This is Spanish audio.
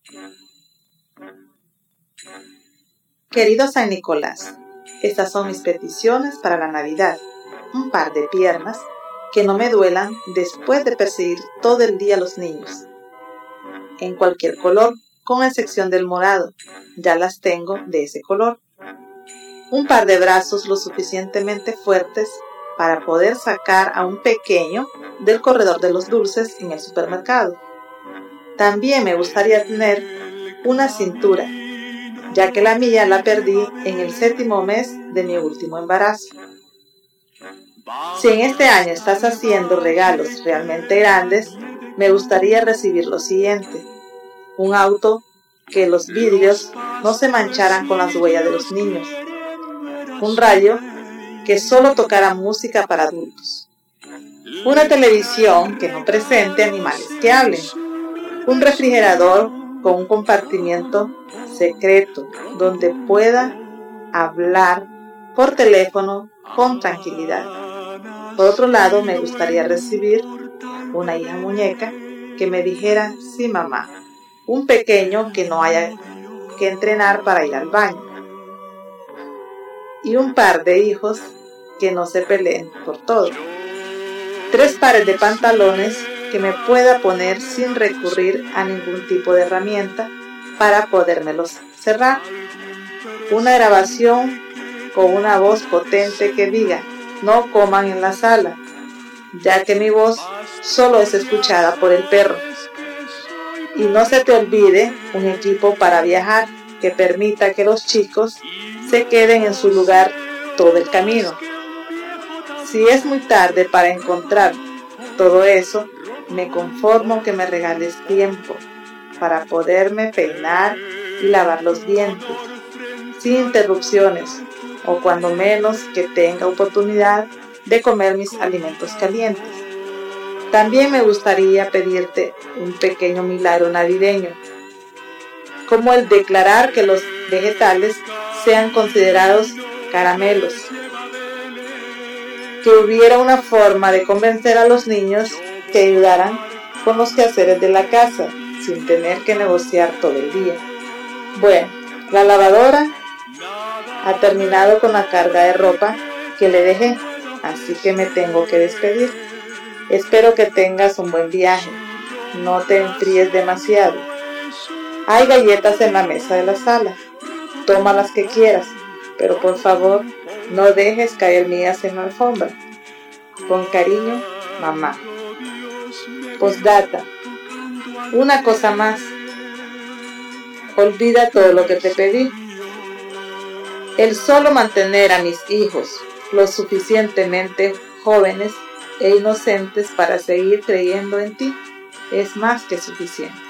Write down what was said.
Querido San Nicolás, estas son mis peticiones para la Navidad. Un par de piernas que no me duelan después de perseguir todo el día a los niños. En cualquier color, con excepción del morado, ya las tengo de ese color. Un par de brazos lo suficientemente fuertes para poder sacar a un pequeño del corredor de los dulces en el supermercado. También me gustaría tener una cintura, ya que la mía la perdí en el 7º mes de mi último embarazo. Si en este año estás haciendo regalos realmente grandes, me gustaría recibir lo siguiente: un auto que los vidrios no se mancharan con las huellas de los niños, un radio que solo tocara música para adultos, una televisión que no presente animales que hablen, un refrigerador con un compartimiento secreto donde pueda hablar por teléfono con tranquilidad. Por otro lado, me gustaría recibir una hija muñeca que me dijera sí mamá, un pequeño que no haya que entrenar para ir al baño, y un par de hijos que no se peleen por todo. 3 pares de pantalones que me pueda poner sin recurrir a ningún tipo de herramienta para podérmelos cerrar. Una grabación con una voz potente que diga: no coman en la sala, ya que mi voz solo es escuchada por el perro. Y no se te olvide un equipo para viajar que permita que los chicos se queden en su lugar todo el camino. Si es muy tarde para encontrar todo eso, me conformo que me regales tiempo para poderme peinar y lavar los dientes, sin interrupciones, o cuando menos que tenga oportunidad de comer mis alimentos calientes. También me gustaría pedirte un pequeño milagro navideño, como el declarar que los vegetales sean considerados caramelos, que hubiera una forma de convencer a los niños que ayudaran con los quehaceres de la casa, sin tener que negociar todo el día. Bueno, la lavadora ha terminado con la carga de ropa que le dejé, así que me tengo que despedir. Espero que tengas un buen viaje, no te enfríes demasiado. Hay galletas en la mesa de la sala, toma las que quieras, pero por favor no dejes caer mías en la alfombra. Con cariño, mamá. Postdata. Una cosa más. Olvida todo lo que te pedí. El solo mantener a mis hijos lo suficientemente jóvenes e inocentes para seguir creyendo en ti es más que suficiente.